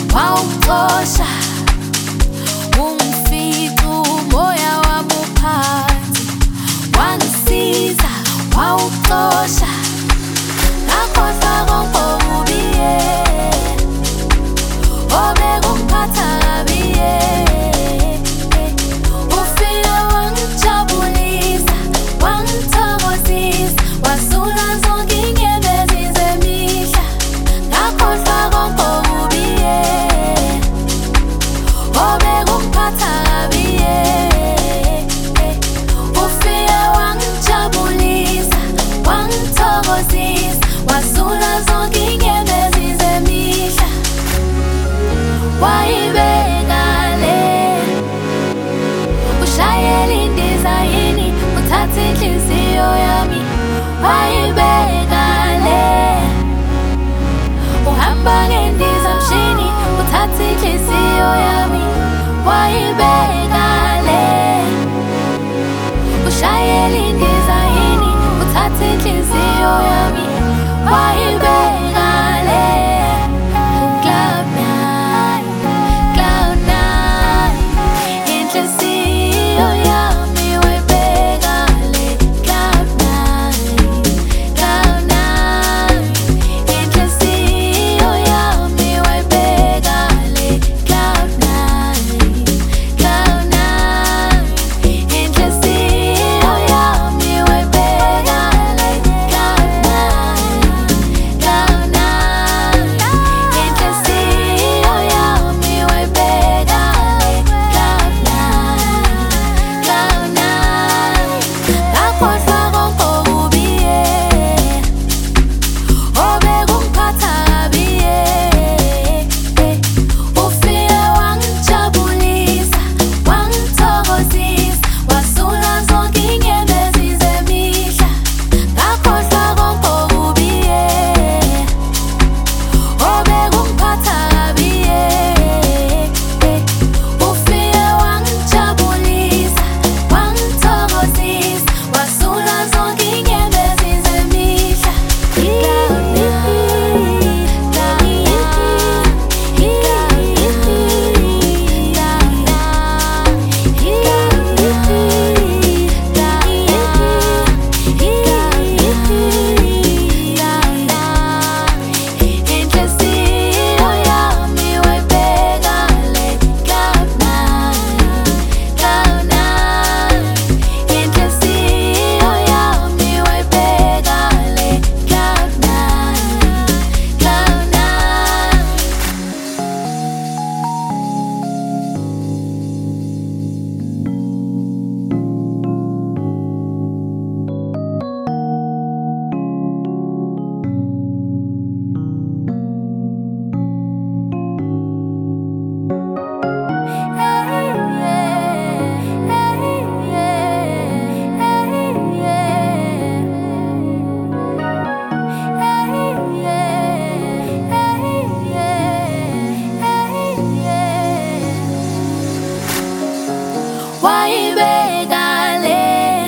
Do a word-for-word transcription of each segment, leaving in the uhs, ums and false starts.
wawuxosha ungifica umoya wami uphansi, wangisiza wawuxosha ngakhohlwa konke okubi obekungiphatha kabi. Ufike wangijabulisa wangithokozisa wasula zonke inyembezi zemihla ngakhohlwa konke okubi obekungiphatha kabi. Ufike wangijabulisa wangithokozisa wasula zonke inyembezi zemihla. Wayibeka le ushayela indiza yini uthatha inhliziyo yami. Wayibeka le uhamba ngendiza mshini uthatha inhliziyo yami. Wayibeka le ushayela indiza yini uthatha inhliziyo yami. Wayibeka le cloud nine, cloud nine, inhliziyo yami wayibeka le cloud nine, cloud nine, inhliziyo yami wayibeka le cloud nine, cloud nine, inhliziyo yami wayibeka le cloud nine, cloud nine, inhliziyo yami wayibeka le cloud nine, cloud nine. Ngakhohlwa konke okubi obekungiphatha kabi. Ufike wangijabulisa wangithokozisa wasula zonke inyembezi zemihla ngakhohlwa konke okubi obekungiphatha kabi. Ufike wangijabulisa wangithokozisa wasula zonke inyembezi zemihla. Cloud nine, cloud inhliziyo yami wayibeka le cloud nine, cloud nine, inhliziyo yami wayibeka le cloud nine, cloud nine. Wayibeka le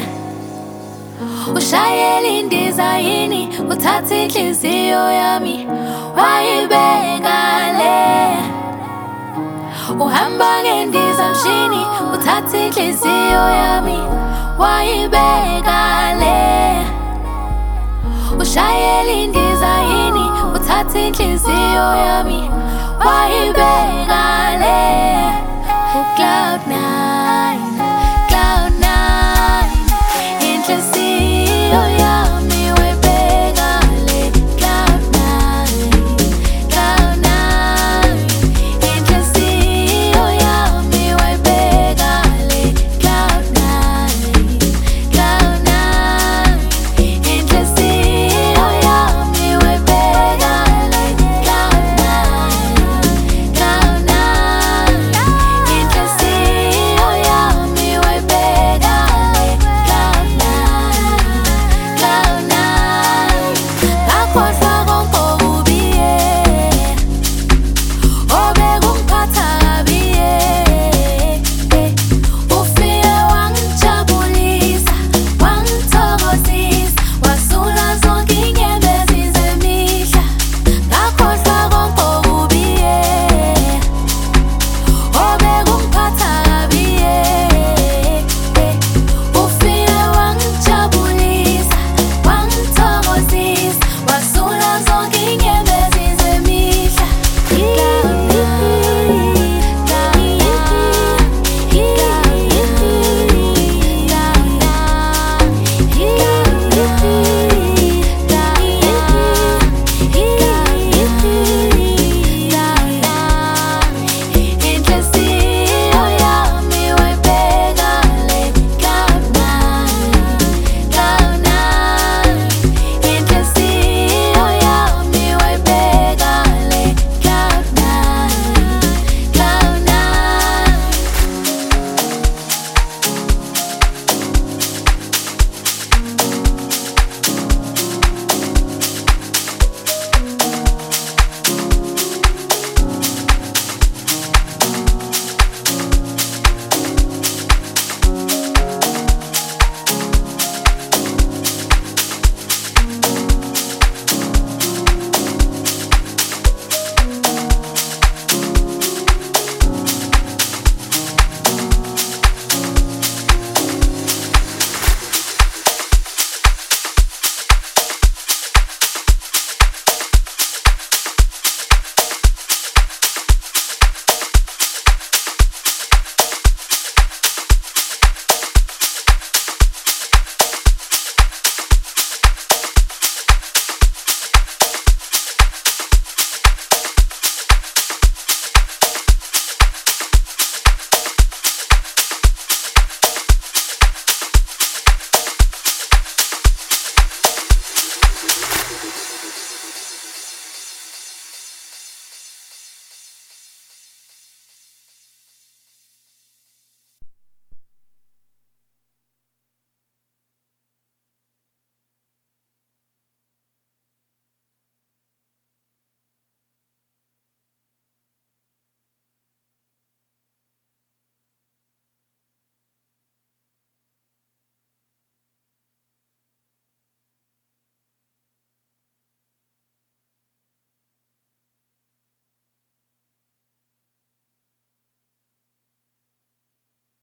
ushayela indiza yini uthatha inhliziyo yami. Wayibeka le uhamba ngendiza mshini uthatha inhliziyo yami. Wayibeka le ushayela indiza yini uthatha inhliziyo yami.